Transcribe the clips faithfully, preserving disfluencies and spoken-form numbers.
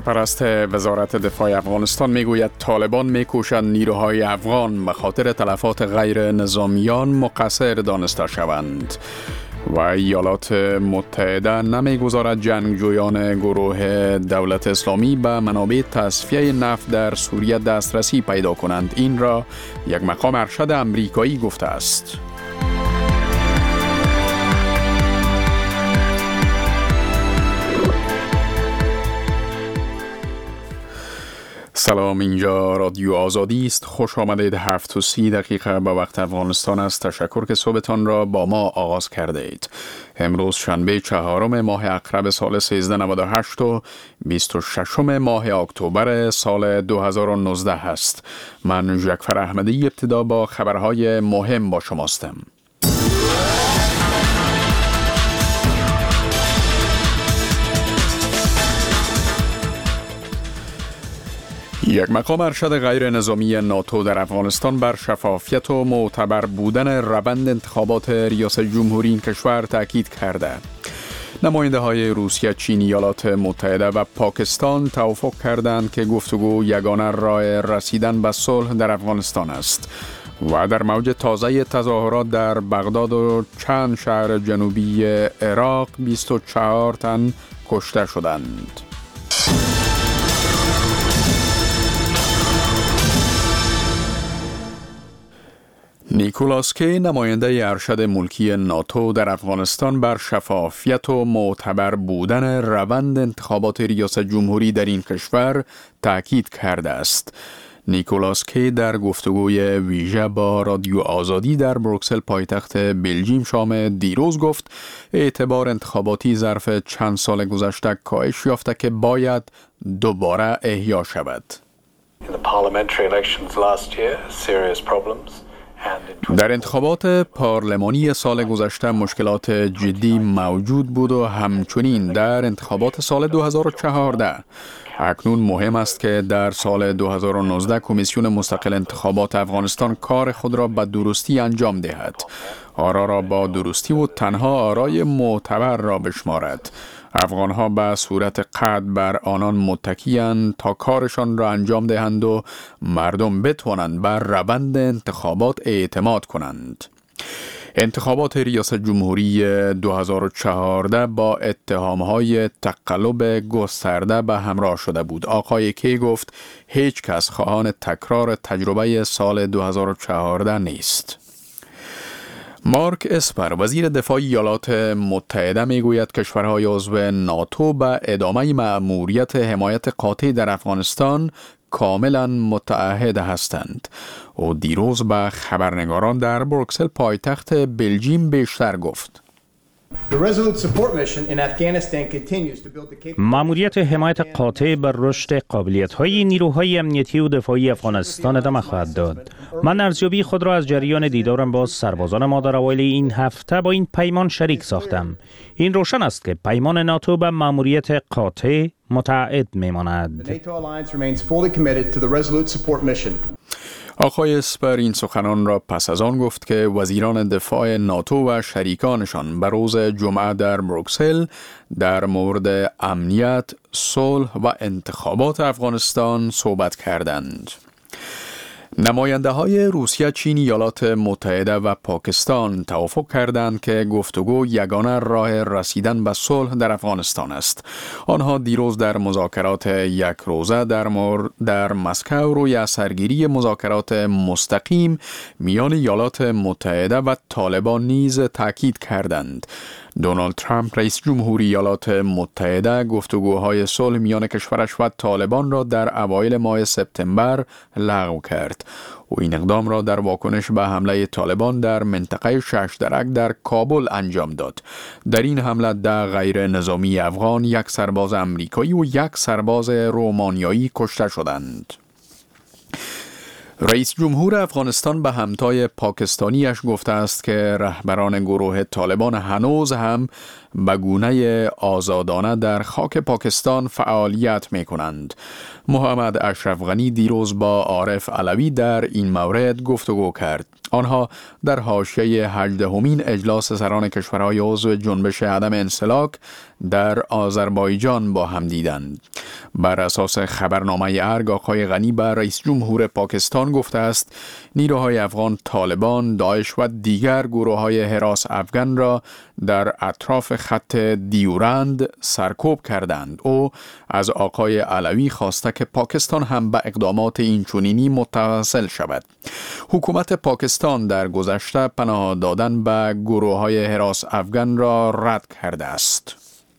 سرپرست وزارت دفاع افغانستان میگوید طالبان میکوشند نیروهای افغان به خاطر تلفات غیر نظامیان مقصر دانسته شوند و ایالات متحده نمیگذارد جنگجویان گروه دولت اسلامی به منابع تصفیه نفت در سوریه دسترسی پیدا کنند. این را یک مقام ارشد امریکایی گفته است. سلام، اینجا رادیو آزادی است. خوش آمدید. هفت و سی دقیقه به وقت افغانستان است. تشکر که صبحتان را با ما آغاز کرده اید. امروز شنبه چهارم ماه اقرب سال سیزده نود و هشت و بیست و ششم ماه اکتبر سال دو هزار و نوزده است. من جعفر احمدی ابتدا با خبرهای مهم با شماستم. یک مقام ارشد غیر نظامی ناتو در افغانستان بر شفافیت و معتبر بودن روند انتخابات ریاست جمهوری این کشور تاکید کرده. نماینده های روسیه، چین، ایالات متحده و پاکستان توافق کردند که گفتگو یگانه راه رسیدن به صلح در افغانستان است و در موج تازه تظاهرات در بغداد و چند شهر جنوبی عراق بیست و چهار تن کشته شدند. نیکولاس کی، نماینده ارشد ملکی ناتو در افغانستان، بر شفافیت و معتبر بودن روند انتخابات ریاست جمهوری در این کشور تاکید کرده است. نیکولاس کی در گفتگوی ویژه با رادیو آزادی در بروکسل پایتخت بلژیم شام دیروز گفت اعتبار انتخاباتی ظرف چند سال گذشته کاهش یافته که باید دوباره احیا شود. In the parliamentary elections last year, serious problems. در انتخابات پارلمانی سال گذشته مشکلات جدی موجود بود و همچنین در انتخابات سال دو هزار و چهارده. اکنون مهم است که در سال دو هزار و نوزده کمیسیون مستقل انتخابات افغانستان کار خود را به درستی انجام دهد. آرا را با درستی و تنها آرای معتبر را بشمارد. افغانها به صورت قطع بر آنان متکی‌اند تا کارشان را انجام دهند و مردم بتوانند بر روند انتخابات اعتماد کنند. انتخابات ریاست جمهوری دو هزار و چهارده با اتهام‌های تقلب گسترده به همراه شده بود. آقای کی گفت هیچ کس خواهان تکرار تجربه سال دو هزار و چهارده نیست. مارک اسپر، وزیر دفاع ایالات متحده، میگوید کشورهای عضو ناتو به ادامه مأموریت حمایت قاطع در افغانستان کاملا متعهد هستند. او دیروز به خبرنگاران در بروکسل پایتخت بلژیم بیشتر گفت. مأموریت حمایت قاطع بر رشد قابلیت‌های نیروهای امنیتی و دفاعی افغانستان ادامه خواهد داد. من ارزیابی خود را از جریان دیدارم با سربازان ما در اوایل این هفته با این پیمان شریک ساختم. این روشن است که پیمان ناتو به مأموریت قاطع متعهد می‌ماند. آقای اسپر این سخنان را پس از آن گفت که وزیران دفاع ناتو و شریکانشان به روز جمعه در بروکسل در مورد امنیت، صلح و انتخابات افغانستان صحبت کردند. نماینده های روسیه، چین، ایالات متحده و پاکستان توافق کردند که گفتگو یگانه راه رسیدن به صلح در افغانستان است. آنها دیروز در مذاکرات یک روزه در مور در مسکو روی سرگیری مذاکرات مستقیم میان ایالات متحده و طالبان نیز تاکید کردند. دونالد ترامپ، رئیس جمهوری ایالات متحده، گفتگوهای صلح میان کشورش و طالبان را در اوایل ماه سپتامبر لغو کرد. او این اقدام را در واکنش به حمله طالبان در منطقه شش درک در کابل انجام داد. در این حمله ده غیر نظامی افغان، یک سرباز امریکایی و یک سرباز رومانیایی کشته شدند. رئیس جمهور افغانستان به همتای پاکستانیش گفته است که رهبران گروه طالبان هنوز هم به گونه آزادانه در خاک پاکستان فعالیت می کنند. محمد اشرف غنی دیروز با عارف علوی در این مورد گفتگو کرد. آنها در حاشیه هجدهمین اجلاس سران کشورهای عضو جنبش عدم انسلاک در آذربایجان با هم دیدند. بر اساس خبرنامه ارگ، آقای غنی بر رئیس جمهور پاکستان گفته است نیروهای افغان طالبان، داعش و دیگر گروه‌های هراس افغان را در اطراف خط دیورند سرکوب کردند. او از آقای علوی خواسته که پاکستان هم به اقدامات اینچنینی متصل شود. حکومت پاکستان در گذشته پناه دادن به گروه‌های هراس افغان را رد کرده است.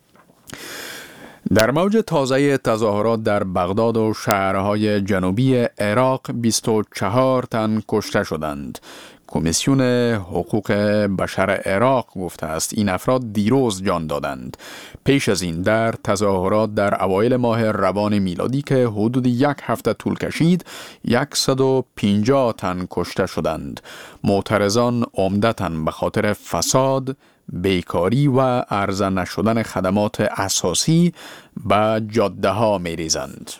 در موج تازه تظاهرات در بغداد و شهرهای جنوبی عراق بیست و چهار تن کشته شدند. کمیسیون حقوق بشر عراق گفته است این افراد دیروز جان دادند. پیش از این در تظاهرات در اوایل ماه روان میلادی که حدود یک هفته طول کشید صد و پنجاه تن کشته شدند. معترضان عمدتاً به خاطر فساد، بیکاری و عرضه نشدن خدمات اساسی به جاده ها می ریزند.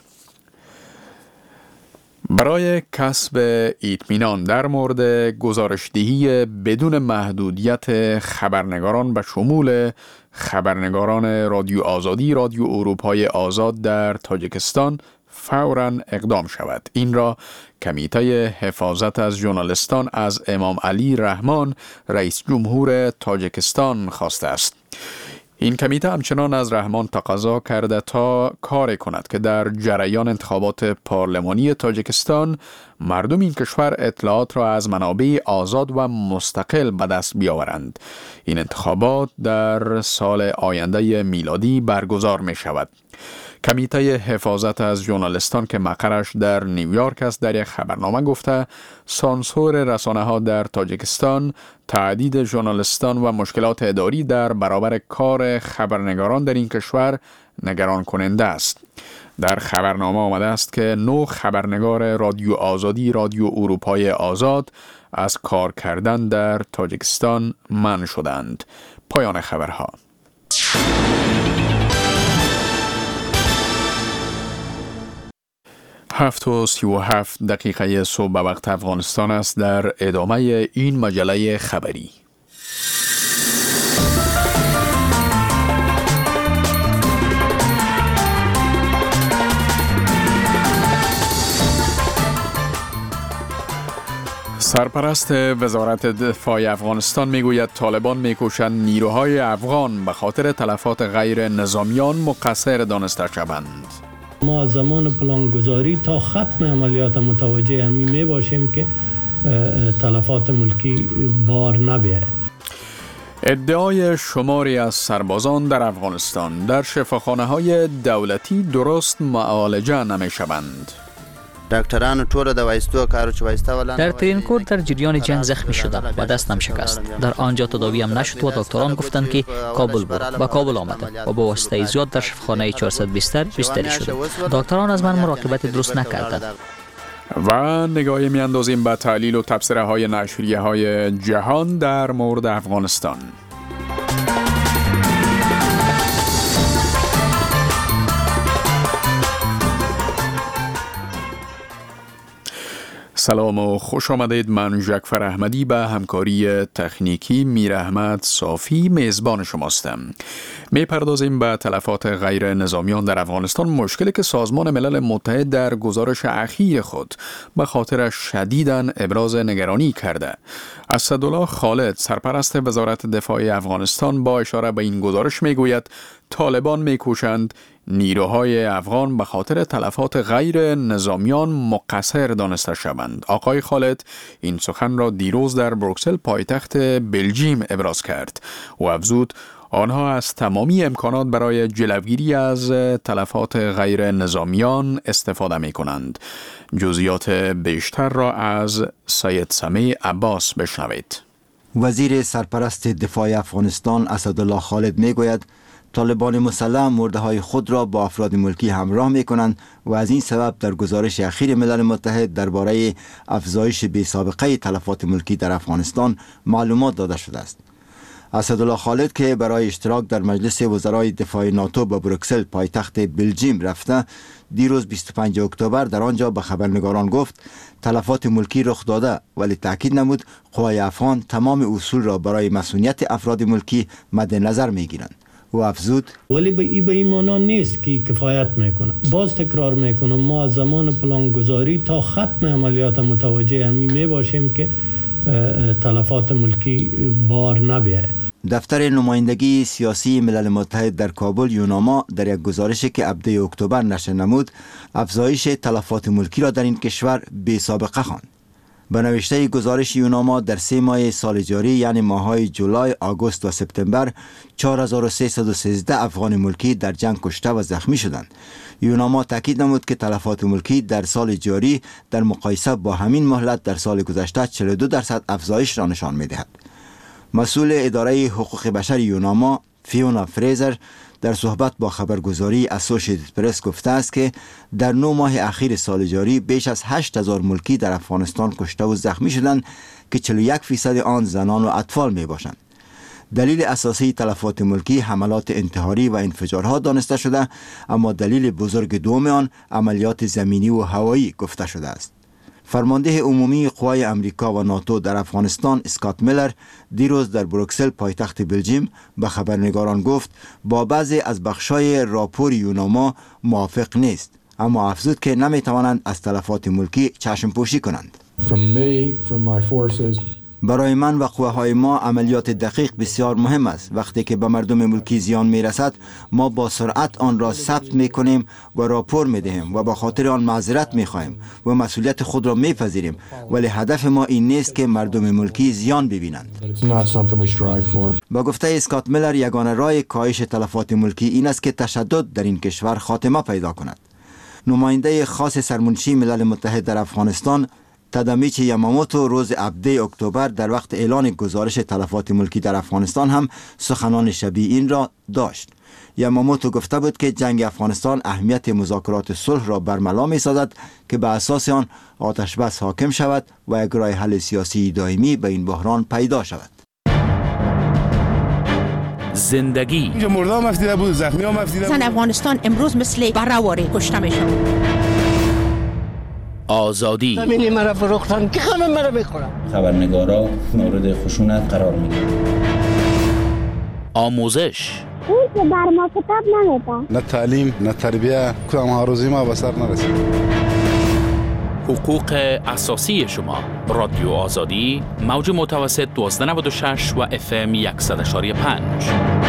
برای کسب اطمینان در مورد گزارشدهی بدون محدودیت خبرنگاران به شمول خبرنگاران رادیو آزادی، رادیو اروپای آزاد در تاجیکستان فوراً اقدام شود. این را کمیته حفاظت از ژورنالیستان از امام علی رحمان رئیس جمهور تاجیکستان خواسته است. این کمیته همچنان از رحمان تقاضا کرده تا کار کند که در جریان انتخابات پارلمانی تاجیکستان مردم این کشور اطلاعات را از منابع آزاد و مستقل به دست بیاورند. این انتخابات در سال آینده میلادی برگزار می شود. کمیته حفاظت از ژورنالیستان که مقرش در نیویورک است در یک خبرنامه گفته سانسور رسانه ها در تاجیکستان، تعدید ژورنالیستان و مشکلات اداری در برابر کار خبرنگاران در این کشور نگران کننده است. در خبرنامه آمده است که نه خبرنگار رادیو آزادی، رادیو اروپای آزاد از کار کردن در تاجیکستان منع شدند. پایان خبرها. هفت و سی و هفت دقیقه صبح به وقت افغانستان است. در ادامه این مجله خبری سرپرست وزارت دفاع افغانستان میگوید طالبان میکوشند نیروهای افغان به خاطر تلفات غیر نظامیان مقصر دانسته شوند. ما از زمان پلانگذاری تا ختم عملیات متوجه همی می باشیم که تلفات ملکی بار نبیاید. ادعای شماری از سربازان در افغانستان در شفاخانه های دولتی درست معالجه نمی شوند. دکتران ټول د وایستو کارو چې وایسته ولن در ترینکور در جریان جنگ زخمی شده و دستم شکست. در آنجا تداوی هم نشد و دکتران گفتند که کابل برو. با کابل آمدم و با واسطه زیاد در شفاخانه چهارصد بیستر بستری شدم. دکتران از من مراقبت درست نکردند. و نگاهی میاندازیم به تحلیل و تبصره های نشریه های جهان در مورد افغانستان. سلام و خوش آمدید. من جعفر احمدی به همکاری تکنیکی میر احمد صافی میزبان شماستم. می پردازیم به تلفات غیر نظامیان در افغانستان، مشکلی که سازمان ملل متحد در گزارش اخیر خود به خاطر شدیداً ابراز نگرانی کرده. اسدالله خالد سرپرست وزارت دفاع افغانستان با اشاره به این گزارش می گوید طالبان می کوشند نیروهای افغان به خاطر تلفات غیر نظامیان مقصر دانسته شوند. آقای خالد این سخن را دیروز در بروکسل پایتخت بلژیم ابراز کرد و افزود آنها از تمامی امکانات برای جلوگیری از تلفات غیر نظامیان استفاده می کنند. جزئیات بیشتر را از سید سمیع عباس بشنوید. وزیر سرپرست دفاع افغانستان اسدالله خالد می گوید طالبان مسلح مرده های خود را با افراد ملکی همراه می کنند و از این سبب در گزارش اخیر ملل متحد درباره افزایش بی سابقه تلفات ملکی در افغانستان معلومات داده شده است. اسدالله خالد که برای اشتراک در مجلس وزرای دفاع ناتو به بروکسل پایتخت بلژیم رفته، دیروز بیست و پنجم اکتبر در آنجا به خبرنگاران گفت تلفات ملکی رخ داده، ولی تاکید نمود قوای افغان تمام اصول را برای مسئولیت افراد ملکی مد نظر میگیرند. و افزود ولی به این به این معنا نیست که کفایت میکنه. باز تکرار میکنم، ما از زمان پلانگذاری تا ختم عملیات متوجه همین میباشیم که تلفات ملکی بار نبیه. دفتر نمایندگی سیاسی ملل متحد در کابل یوناما در یک گزارشی که هفدهم اکتبر نشر نمود، افزایش تلفات ملکی را در این کشور بی سابقه خواند. به نوشته گزارش یوناما در سه ماه سال جاری یعنی ماه‌های جولای، آگوست و سپتامبر چهار هزار و سیصد و سیزده افغان ملکی در جنگ کشته و زخمی شدند. یوناما تاکید نمود که تلفات ملکی در سال جاری در مقایسه با همین مهلت در سال گذشته چهل و دو درصد افزایش را نشان می‌دهد. مسئول اداره حقوق بشر یوناما فیونا فریزر در صحبت با خبرگزاری اسوسییتد پرس گفته است که در نه ماه اخیر سال جاری بیش از هشت هزار ملکی در افغانستان کشته و زخمی شدند که چهل و یک فیصد آن زنان و اطفال می باشند. دلیل اساسی تلفات ملکی حملات انتحاری و انفجارها دانسته شده، اما دلیل بزرگ دوم آن عملیات زمینی و هوایی گفته شده است. فرمانده عمومی قوای امریکا و ناتو در افغانستان اسکات میلر دیروز در بروکسل پایتخت بلژیم به خبرنگاران گفت با بعضی از بخشای راپور یوناما موافق نیست، اما افزود که نمیتوانند از تلفات ملکی چشم پوشی کنند. برای من و قوه‌های ما عملیات دقیق بسیار مهم است. وقتی که به مردم ملکی زیان میرسد ما با سرعت آن را ثبت میکنیم و راپور میدهیم و به خاطر آن معذرت میخواهیم و مسئولیت خود را میپذیریم، ولی هدف ما این نیست که مردم ملکی زیان ببینند. با گفته اسکات میلر یگانه راه کاهش تلفات ملکی این است که تشدد در این کشور خاتمه پیدا کند. نماینده خاص سرمنشی ملل متحد در افغانستان تادامیچی یاماموتو روز هفدهم اکتبر در وقت اعلان گزارش تلفات ملکی در افغانستان هم سخنان شبیه این را داشت. یاماموتو گفته بود که جنگ افغانستان اهمیت مذاکرات صلح را برملا می سازد که به اساس آن آتش بس حاکم شود و یک راه حل سیاسی دائمی به این بحران پیدا شود. زندگی مردم مفتیده بود، زخمی ها مفتیده بود. زن افغانستان امروز مثل برهواری کشته می شود. آزادی همینی مرا فروختن که همه مرا میخورم. خبرنگارا مورد خشونت قرار میگیرن. آموزش اون که بر ما کتاب نمیده. نه تعلیم نه تربیه، کدام ها روزی ما به سر نرسید. حقوق اساسی شما. رادیو آزادی موج متوسط دوازده نود و شش و اف ام صد و پنج.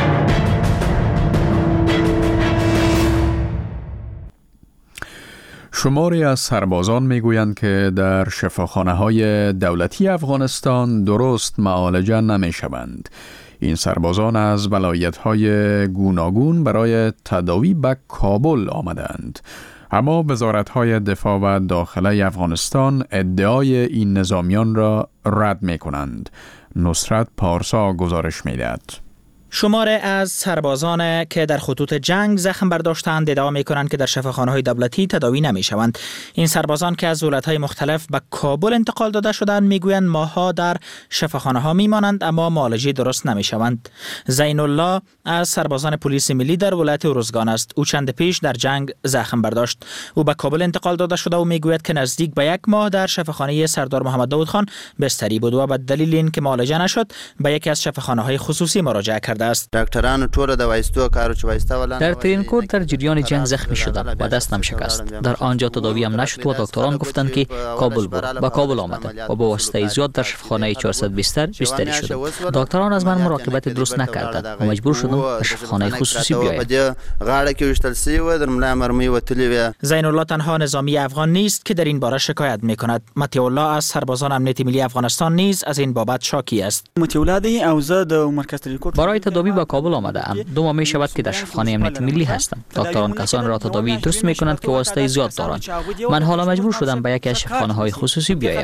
شماری از سربازان میگویند که در شفاخانه‌های دولتی افغانستان درست معالجه نمی‌شوند. این سربازان از ولایت‌های گوناگون برای تداوی به کابل آمدند. اما وزارت‌های دفاع و داخله افغانستان ادعای این نظامیان را رد می‌کنند. نصرت پارسا گزارش می‌دهد. شماره از سربازان که در خطوط جنگ زخم برداشتند ادعا می‌کنند که در شفاخانه‌های دولتی تداوی نمی‌شوند. این سربازان که از ولایت‌های مختلف به کابل انتقال داده شدند می‌گویند ماه‌ها در شفاخانه‌ها می‌مانند اما معالجه درست نمی‌شوند. زین الله از سربازان پلیس ملی در ولایت ارزگان است. او چند پیش در جنگ زخم برداشت. او به کابل انتقال داده شده و می‌گوید که نزدیک به یک ماه در شفاخانه سردار محمد داود خان بستری بود و به دلیل اینکه معالجه نشد به یکی از شفاخانه‌های خصوصی مراجعه کرد. دکتران ټول د وایستو کارو چې وایسته ولن در ترینکوٹ در جریان جنگ زخمی شدم و دستم شکست. در آنجا تداوی هم نشد و دکتران گفتند که کابل برو. با کابل آمدم و با واسطه زیاد در شفاخانه چهارصد بیستر بستری شدم. دکتران از من مراقبت درست نکردند و مجبور شدم به شفاخانه خصوصی بیایم. غاړه کې وشتل سی و در ملا مرمی وتلی. زین الله تنها نظامی افغان نیست که در این باره شکایت می‌کند. مطیع الله از سربازان امنیت ملی افغانستان نیز از این بابت شاکی است. مطیع الله دی اوزه د مرکز ترینکوٹ برای تداوی با کابل آمده ام. دو ماه می شود که در شفاخانه امنیت ملی هستم. دکتران کسان را تداوی درست می کنند که واسطه زیاد دارند. من حالا مجبور شدم به یکی از شفاخانه های خصوصی بیایم.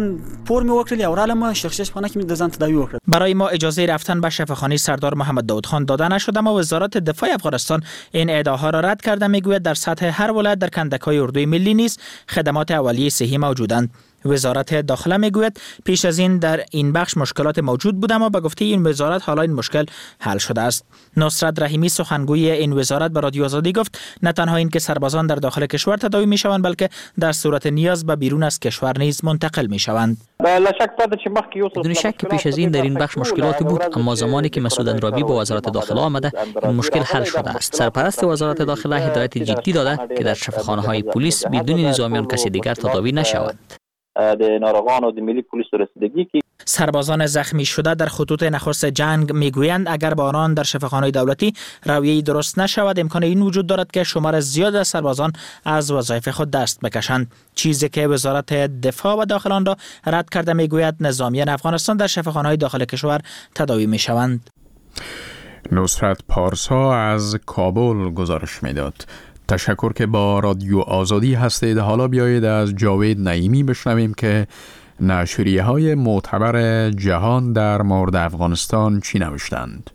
برای ما اجازه رفتن به شفاخانه سردار محمد داود خان داده نشد اما وزارت دفاع افغانستان این ادعاها را رد کرده. میگوید در سطح هر ولایت در کندک‌های اردوی ملی نیز خدمات اولیه صحی موجودند. وزارت داخله میگوید پیش از این در این بخش مشکلات موجود بود، اما به گفته این وزارت حالا این مشکل حل شده است. نصرت رحیمی سخنگوی این وزارت به رادیو آزادی گفت نه تنها این که سربازان در داخل کشور تداوی میشوند، بلکه در صورت نیاز به بیرون از کشور نیز منتقل میشوند. بدون شک پیش از این در این بخش مشکلاتی بود، اما زمانی که مسعود اندرابی با وزارت داخله آمده این مشکل حل شده است. سرپرست وزارت داخله هدایت جدی داده که در شفاخانه‌های پلیس بدون نظامیان کسی دیگر تداوی نشود. سربازان زخمی شده در خطوط نخست جنگ میگویند اگر با آنان در شفاخانه‌های دولتی رویه‌ای درست نشود، امکان این وجود دارد که شمار زیاد از سربازان از وظایف خود دست بکشند، چیزی که وزارت دفاع و داخل آن را رد کرده. میگوید نظامیان افغانستان در شفاخانه‌های داخل کشور تداوی میشوند. نصرت پارسا از کابل گزارش میداد. تشکر که با رادیو آزادی هستید. حالا بیایید از جاوید نعیمی بشنویم که نشریه های معتبر جهان در مورد افغانستان چی نوشتند.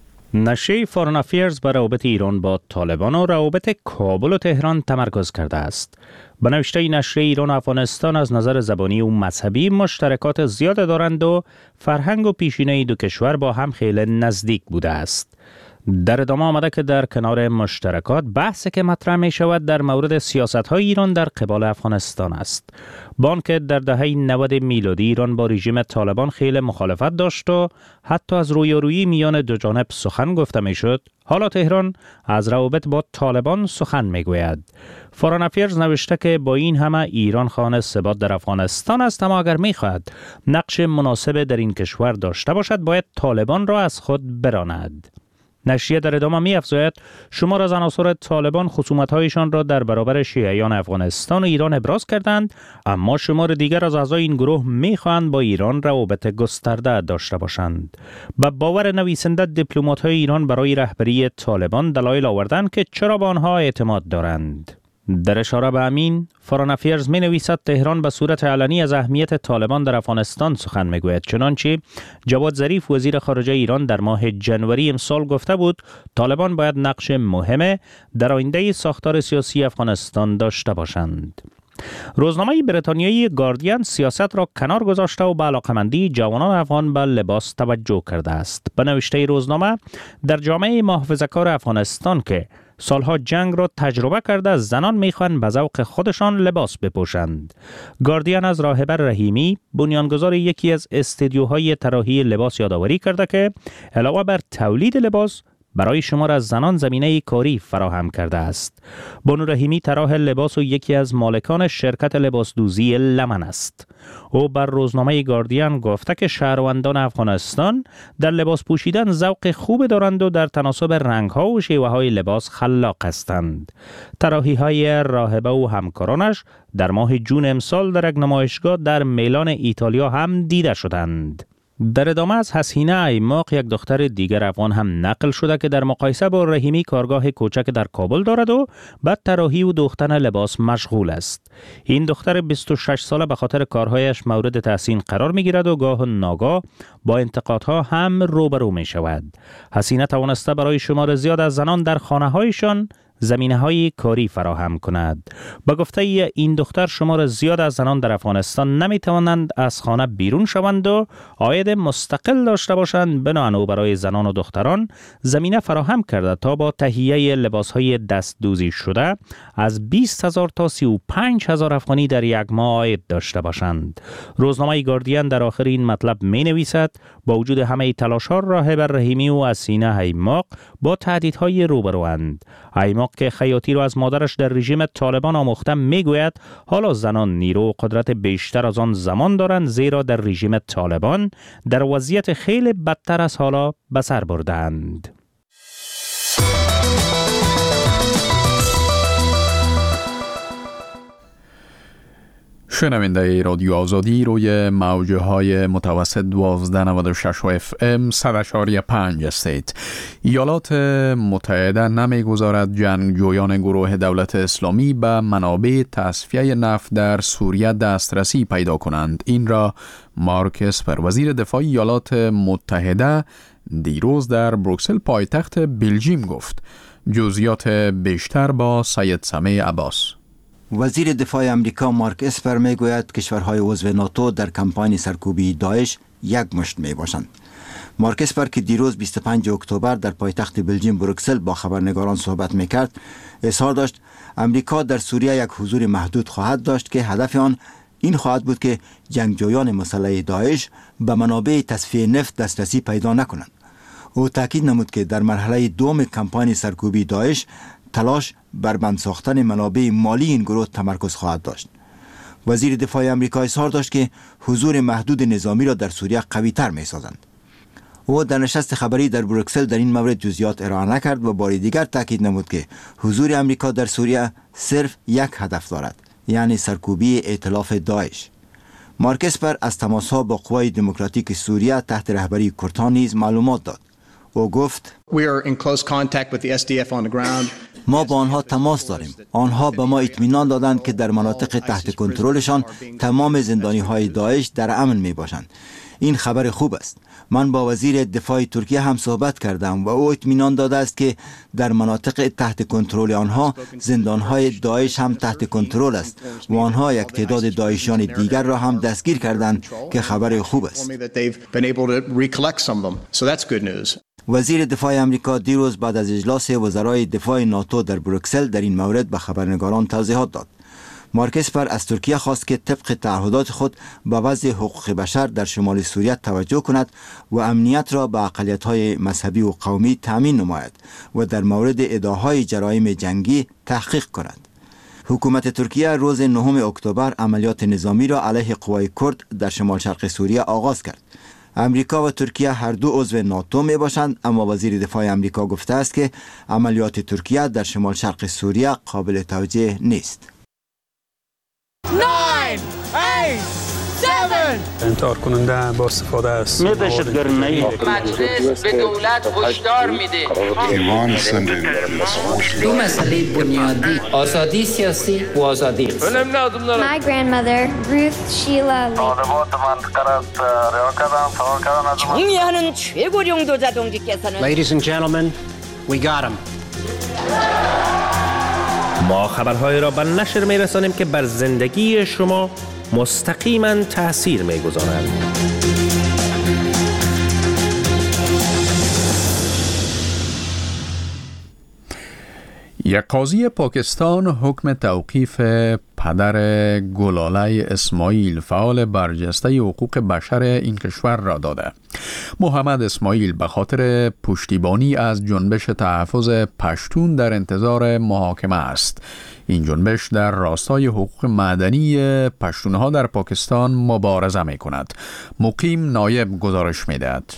نشریه فارن افیرز بر روابط ایران با طالبان و روابط کابل و تهران تمرکز کرده است. به نوشته نشریه ایران و افغانستان از نظر زبانی و مذهبی مشترکات زیاد دارند و فرهنگ و پیشینه دو کشور با هم خیلی نزدیک بوده است. در ادامه آمده که در کنار مشترکات بحثی که مطرح می شود در مورد سیاست‌های ایران در قبال افغانستان است. بان که در دهه نود میلادی ایران با رژیم طالبان خیلی مخالفت داشت و حتی از رویارویی میان دو جانب سخن گفته می شد، حالا تهران از روابط با طالبان سخن می گوید. فارن افیرز نوشته که با این همه ایران خواهان ثبات در افغانستان است، اما اگر می خواهد نقش مناسب در این کشور داشته باشد باید طالبان را از خود براند. نشریه در ادامه می افزاید شمار از عناصر طالبان خصومت‌هایشان را در برابر شیعیان افغانستان و ایران ابراز کردند، اما شمار دیگر از اعضای این گروه می خواهند با ایران روابط گسترده داشته باشند. به باور نویسنده دیپلمات‌های ایران برای رهبری طالبان دلایل آوردند که چرا به آنها اعتماد دارند. در اشاره به امین، فارن افیرز می نویسد تهران به صورت علنی از اهمیت طالبان در افغانستان سخن می گوید، چنانچه جواد ظریف وزیر خارجه ایران در ماه جنوری امسال گفته بود طالبان باید نقش مهم در آینده ساختار سیاسی افغانستان داشته باشند. روزنامه بریتانیایی گاردین سیاست را کنار گذاشته و به علاقمندی جوانان افغان به لباس توجه کرده است. به نوشته روزنامه در جامعه محافظه‌کار افغانستان که سالها جنگ را تجربه کرده زنان میخوان به ذوق خودشان لباس بپوشند. گاردین از راهبر رحیمی بنیانگذار یکی از استودیوهای طراحی لباس یادآوری کرده که علاوه بر تولید لباس برای شمار از زنان زمینه کاری فراهم کرده است. بانو رحیمی طراح لباس و یکی از مالکان شرکت لباسدوزی لمن است. او بر روزنامه گاردین گفته که شهروندان افغانستان در لباس پوشیدن ذوق خوب دارند و در تناسب رنگ‌ها و شیوه‌های لباس خلاق هستند. طراحی‌های راهبه و همکارانش در ماه جون امسال در یک نمایشگاه در میلان ایتالیا هم دیده شدند. در ادامه از حسینه ایماق یک دختر دیگر افغان هم نقل شده که در مقایسه با رحیمی کارگاه کوچک در کابل دارد و به طراحی و دوختن لباس مشغول است. این دختر بیست و شش ساله به خاطر کارهایش مورد تحسین قرار می گیرد و گاه ناگاه با انتقادها هم روبرو می شود. حسینه توانسته برای شمار زیاد از زنان در خانه هایشان زمینه های کاری فراهم کند. با گفته این دختر شمار زیاد از زنان در افغانستان نمی توانند از خانه بیرون شوند و عاید مستقل داشته باشند، بنابراین برای زنان و دختران زمینه فراهم کرده تا با تهیه لباس های دست دوزی شده از بیست هزار تا سی و پنج هزار افغانی در یک ماه عاید داشته باشند. روزنامه گاردین در آخر این مطلب می نویسد با وجود همه تلاش ها راهبر رحیمی و حسینه ایماق با تهدیدهای روبروند. ایماق که خیاطی را از مادرش در رژیم طالبان آموخته میگوید حالا زنان نیرو و قدرت بیشتر از آن زمان دارند، زیرا در رژیم طالبان در وضعیت خیلی بدتر از حالا به سر بردند. شنونده رادیو آزادی روی موجه های متوسط دوازده نود و شش و اف ام صد و چهار و پنج هستید. ایالات متحده نمیگذارد جنگجویان گروه دولت اسلامی به منابع تصفیه نفت در سوریه دسترسی پیدا کنند. این را مارک اسپر وزیر دفاع ایالات متحده دیروز در بروکسل پایتخت بلژیم گفت. جزئیات بیشتر با سید سمیع عباس. وزیر دفاع امریکا مارک اسپر میگوید کشورهای عضو ناتو در کمپاین سرکوبی داعش یک مشت می باشند. مارک اسپر که دیروز بیست و پنجم اکتبر در پایتخت بلژیم بروکسل با خبرنگاران صحبت میکرد، اظهار داشت امریکا در سوریه یک حضور محدود خواهد داشت که هدف آن این خواهد بود که جنگجویان مسلح داعش به منابع تصفیه نفت دسترسی پیدا نکنند. او تاکید نمود که در مرحله دوم کمپاین سرکوبی داعش تلاش بر بند ساختن منابع مالی این گروه تمرکز خواهد داشت. وزیر دفاع امریکا اظهار داشت که حضور محدود نظامی را در سوریه قوی تر می سازند. او در نشست خبری در بروکسل در این مورد جزئیات ارائه نکرد و بار دیگر تاکید نمود که حضور امریکا در سوریه صرف یک هدف دارد، یعنی سرکوبی ائتلاف داعش. مارک اسپر از تماس‌ها با قوای دموکراتیک سوریه تحت رهبری کردها نیز معلومات داد. او گفت ما با آنها تماس داریم. آنها به ما اطمینان دادند که در مناطق تحت کنترلشان تمام زندانی‌های داعش در امن می باشند. این خبر خوب است. من با وزیر دفاع ترکیه هم صحبت کردم و او اطمینان داده است که در مناطق تحت کنترل آنها زندانهای داعش هم تحت کنترل است و آنها یک تعداد داعشیان دیگر را هم دستگیر کردند که خبر خوب است. وزیر دفاع امریکا دیروز بعد از اجلاس وزرای دفاع ناتو در بروکسل در این مورد به خبرنگاران توضیحات داد. مارک اسپر از ترکیه خواست که طبق تعهدات خود به وضع حقوق بشر در شمال سوریه توجه کند و امنیت را به اقلیت‌های مذهبی و قومی تامین نماید و در مورد ادعاهای جرایم جنگی تحقیق کند. حکومت ترکیه روز نهم اکتبر عملیات نظامی را علیه قوای کرد در شمال شرق سوریه آغاز کرد. امریکا و ترکیه هر دو عضو ناتو می باشند، اما وزیر دفاع امریکا گفته است که عملیات ترکیه در شمال شرق سوریه قابل توجیه نیست. انکار کننده با استفاده از مجلس به دولت هشدار میده دو مسئله بنیادی آزادی سیاسی و آزادی My grandmother Ruth Sheila 정의하는 최고령도 자동직께서는 Ladies and gentlemen, we got him. ما خبرهای را به نشر می رسانیم که بر زندگی شما مستقیما تأثیر می گذارند. یک قاضی پاکستان حکم توقیف پدر گلاله اسماعیل فعال برجسته حقوق بشر این کشور را داده. محمد اسماعیل به خاطر پشتیبانی از جنبش تحفظ پشتون در انتظار محاکمه است. این جنبش در راستای حقوق مدنی پشتونها در پاکستان مبارزه می کند. مقیم نایب گزارش می دهد.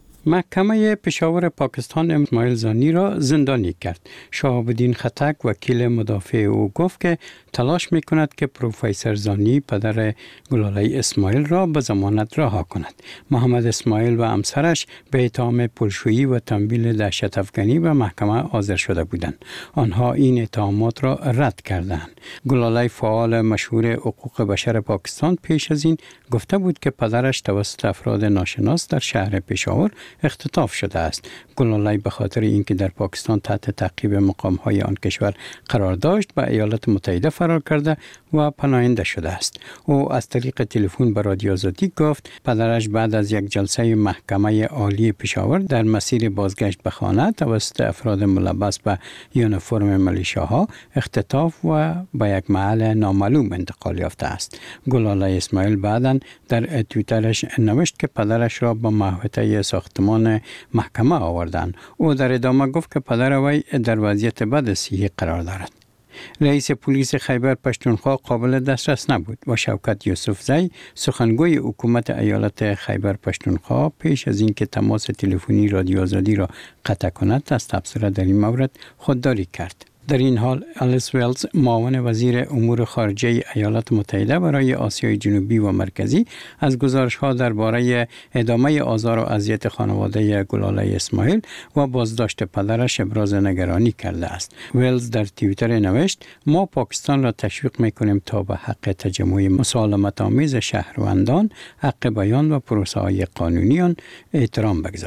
محکمه پشاور پاکستان اسماعیل زانی را زندانی کرد. شهاب الدین خطک وکیل مدافع او گفت که تلاش می کند که پروفسور زانی پدر گلاله اسماعیل را به ضمانت رها کند. محمد اسماعیل و همسرش به اتهام پولشویی و تمویل دهشت افکنی به محکمه حاضر شده بودند. آنها این اتهامات را رد کردند. گلاله فعال مشهور حقوق بشر پاکستان پیش از این گفته بود که پدرش توسط افراد ناشناس در شهر پشاور اختطاف شده است. گلاله به خاطر اینکه در پاکستان تحت تعقیب مقام‌های آن کشور قرار داشت به ایالات متحده فرار کرده و پناهنده شده است. او از طریق تلفن به رادیو آزادی گفت پدرش بعد از یک جلسه محکمه عالی پشاور در مسیر بازگشت به خانه توسط افراد ملبس به یونیفرم ملیشاها اختطاف و به یک محل نامعلوم انتقال یافته است. گلاله اسماعیل بعداً در توییترش نوشت که پدرش را به محوطه ساختمان محکمه آوردند. او در ادامه گفت که پدر وی در وضعیت بد صحی قرار دارد. رئیس پلیس خیبر پشتونخوا قابل دسترس نبود و شوکت یوسفزی سخنگوی حکومت ایالت خیبر پشتونخوا پیش از اینکه تماس تلفنی رادیو آزادی را قطع کند از تبصره در این مورد خودداری کرد. در این حال الیس ویلز معاون وزیر امور خارجه ایالات متحده برای آسیای جنوبی و مرکزی از گزارش‌ها درباره ادامه آزار و اذیت خانواده گلاله اسماعیل و بازداشت پدرش ابراز نگرانی کرده است. ویلز در توییتر نوشت ما پاکستان را تشویق می‌کنیم تا به حق تجمع مسالمت آمیز شهروندان، حق بیان و پروسه‌های قانونی آن احترام بگذارد.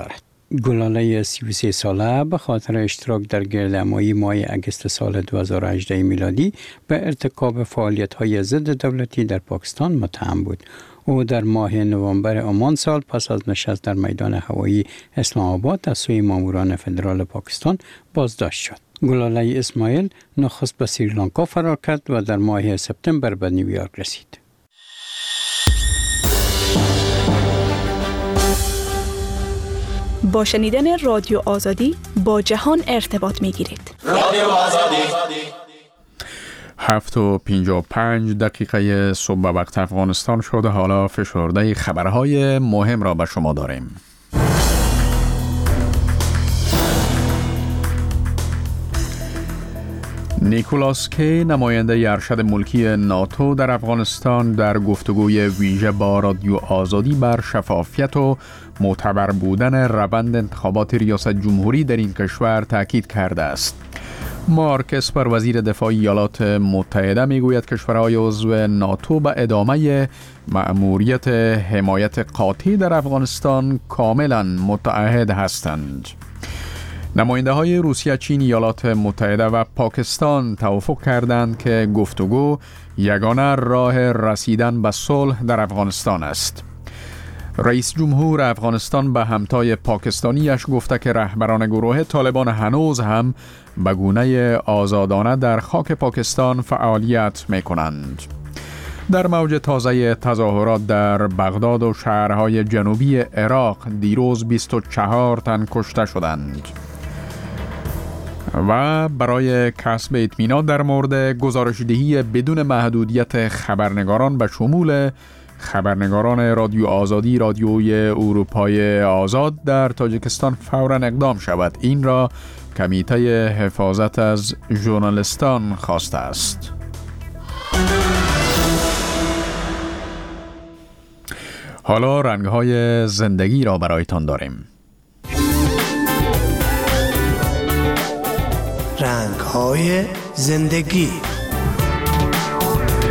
گلاله سی و سه ساله به خاطر اشتراک در گردهمایی ماه اگست سال دو هزار و هجده میلادی به ارتکاب فعالیت‌های ضد دولتی در پاکستان متهم بود. او در ماه نوامبر آمان سال پس از نشست در میدان هوایی اسلام آباد از سوی ماموران فدرال پاکستان بازداشت شد. گلاله اسماعیل نخست به سریلانکا فرار کرد و در ماه سپتامبر به نیویورک رسید. با شنیدن رادیو آزادی با جهان ارتباط می گیرید. رادیو آزادی. هفت و پینجا و پنج دقیقه صبح وقت افغانستان شده. حالا فشرده خبرهای مهم را به شما داریم. نیکولاس کی، نماینده ارشد ملکی ناتو در افغانستان، در گفتگوی ویژه با رادیو آزادی بر شفافیت و معتبر بودن روند انتخابات ریاست جمهوری در این کشور تاکید کرده است. مارک اسپر، وزیر دفاع ایالات متحده، میگوید کشورهای عضو ناتو به ادامه مأموریت حمایت قاطع در افغانستان کاملا متعهد هستند. نماینده های روسیه، چین، ایالات متحده و پاکستان توافق کردند که گفتگو یگانه راه رسیدن به صلح در افغانستان است. رئیس جمهور افغانستان به همتای پاکستانیش گفته که رهبران گروه طالبان هنوز هم به گونه آزادانه در خاک پاکستان فعالیت می کنند. در موج تازه تظاهرات در بغداد و شهرهای جنوبی عراق دیروز بیست و چهار تن کشته شدند. و برای کسب اطمینان در مورد گزارش‌دهی بدون محدودیت خبرنگاران به شمول خبرنگاران رادیو آزادی، رادیوی اروپای آزاد در تاجیکستان فوراً اقدام شود. این را کمیته حفاظت از ژورنالیستان خواسته است. حالا رنگ‌های زندگی را برایتان داریم. رنگ‌های زندگی.